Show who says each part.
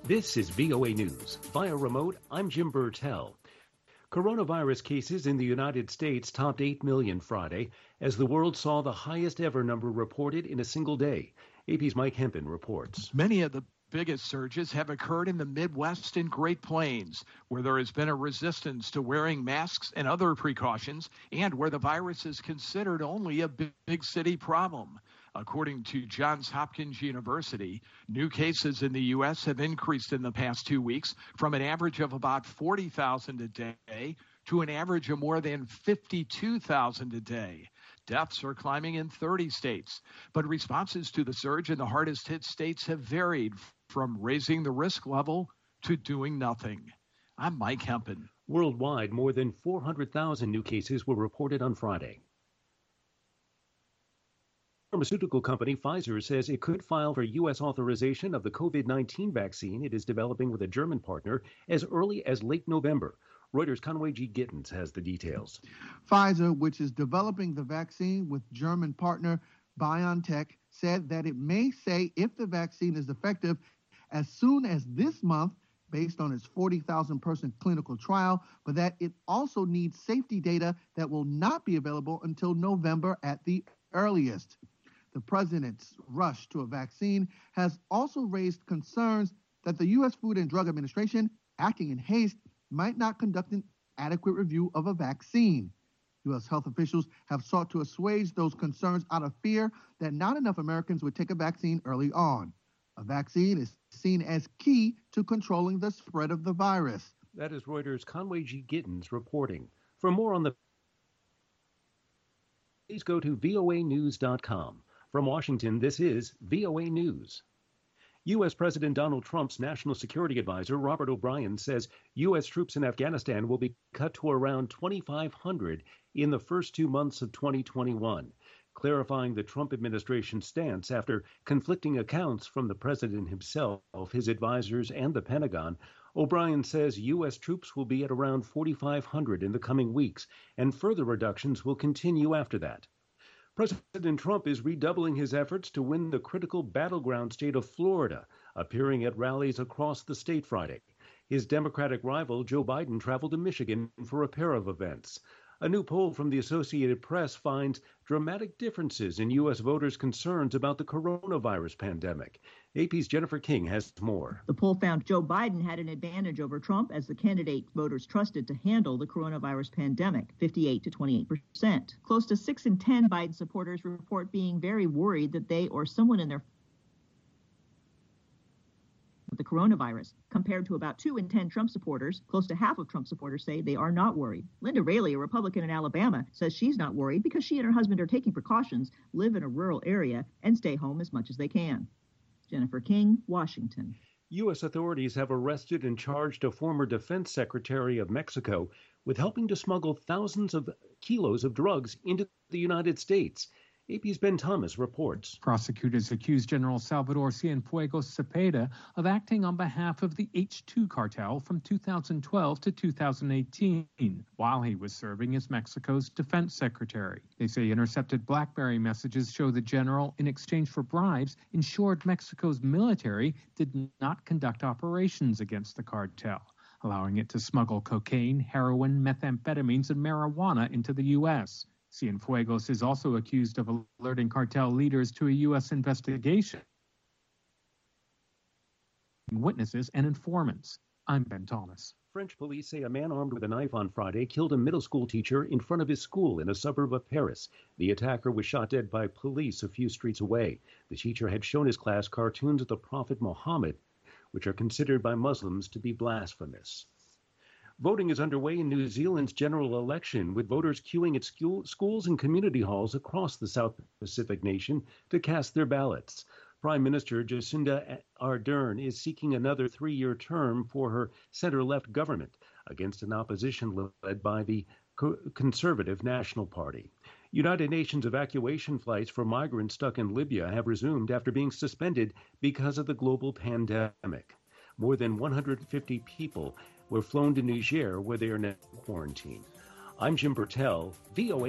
Speaker 1: This is VOA News. Via remote, I'm Jim Burtell. Coronavirus cases in the United States topped 8 million Friday as the world saw the highest ever number reported in a single day. AP's Mike Hempen reports.
Speaker 2: Many of the biggest surges have occurred in the Midwest and Great Plains, where there has been a resistance to wearing masks and other precautions, and where the virus is considered only a big city problem. According to Johns Hopkins University, new cases in the U.S. have increased in the past 2 weeks from an average of about 40,000 a day to an average of more than 52,000 a day. Deaths are climbing in 30 states, but responses to the surge in the hardest hit states have varied from raising the risk level to doing nothing. I'm Mike Hempen.
Speaker 1: Worldwide, more than 400,000 new cases were reported on Friday. Pharmaceutical company Pfizer says it could file for U.S. authorization of the COVID-19 vaccine it is developing with a German partner as early as late November. Reuters' Conway G. Gittins has the details.
Speaker 3: Pfizer, which is developing the vaccine with German partner BioNTech, said that it may say if the vaccine is effective as soon as this month, based on its 40,000-person clinical trial, but that it also needs safety data that will not be available until November at the earliest. The president's rush to a vaccine has also raised concerns that the U.S. Food and Drug Administration, acting in haste, might not conduct an adequate review of a vaccine. U.S. health officials have sought to assuage those concerns out of fear that not enough Americans would take a vaccine early on. A vaccine is seen as key to controlling the spread of the virus.
Speaker 1: That is Reuters' Conway G. Gittins reporting. For more on the please go to voanews.com. From Washington, this is VOA News. U.S. President Donald Trump's National Security Advisor, Robert O'Brien, says U.S. troops in Afghanistan will be cut to around 2,500 in the first 2 months of 2021, clarifying the Trump administration's stance after conflicting accounts from the president himself, his advisors, and the Pentagon. O'Brien says U.S. troops will be at around 4,500 in the coming weeks, and further reductions will continue after that. President Trump is redoubling his efforts to win the critical battleground state of Florida, appearing at rallies across the state Friday. His Democratic rival, Joe Biden, traveled to Michigan for a pair of events. A new poll from the Associated Press finds dramatic differences in U.S. voters' concerns about the coronavirus pandemic. AP's Jennifer King has more.
Speaker 4: The poll found Joe Biden had an advantage over Trump as the candidate voters trusted to handle the coronavirus pandemic, 58 to 28%. Close to 6 in 10 Biden supporters report being very worried that they or someone in their the coronavirus, compared to about 2 in 10 Trump supporters. Close to half of Trump supporters say they are not worried. Linda Raley, a Republican in Alabama, says she's not worried because she and her husband are taking precautions, live in a rural area, and stay home as much as they can. Jennifer King, Washington.
Speaker 1: U.S. authorities have arrested and charged a former defense secretary of Mexico with helping to smuggle thousands of kilos of drugs into the United States. AP's Ben Thomas reports.
Speaker 5: Prosecutors accused General Salvador Cienfuegos Cepeda of acting on behalf of the H2 cartel from 2012 to 2018, while he was serving as Mexico's defense secretary. They say intercepted BlackBerry messages show the general, in exchange for bribes, ensured Mexico's military did not conduct operations against the cartel, allowing it to smuggle cocaine, heroin, methamphetamines, and marijuana into the U.S. Cienfuegos is also accused of alerting cartel leaders to a U.S. investigation, witnesses and informants. I'm Ben Thomas.
Speaker 1: French police say a man armed with a knife on Friday killed a middle school teacher in front of his school in a suburb of Paris. The attacker was shot dead by police a few streets away. The teacher had shown his class cartoons of the Prophet Muhammad, which are considered by Muslims to be blasphemous. Voting is underway in New Zealand's general election, with voters queuing at schools and community halls across the South Pacific nation to cast their ballots. Prime Minister Jacinda Ardern is seeking another 3-year term for her center-left government against an opposition led by the Conservative National Party. United Nations evacuation flights for migrants stuck in Libya have resumed after being suspended because of the global pandemic. More than 150 people were flown to Niger, where they are now quarantined. I'm Jim Burtell, VOA.